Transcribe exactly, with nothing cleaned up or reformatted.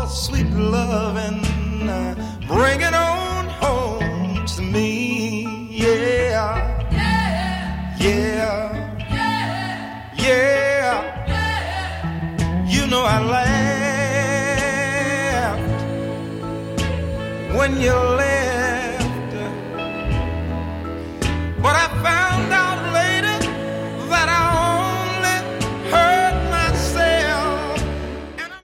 sweet loving, uh, bring it on home to me. Yeah, yeah, yeah, yeah, yeah. You know I laughed when you left.